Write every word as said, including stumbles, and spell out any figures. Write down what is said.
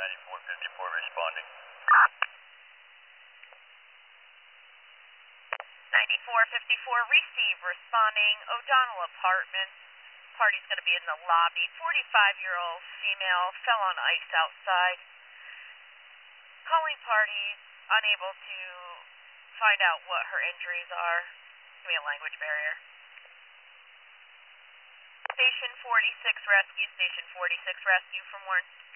ninety-four fifty-four responding. ninety-four fifty-four, receive, responding, O'Donnell Apartments. Party's going to be in the lobby. forty-five-year-old female fell on ice outside. Calling parties, unable to find out what her injuries are. Give me a language barrier. Station forty-six Rescue, Station forty-six Rescue from Warren.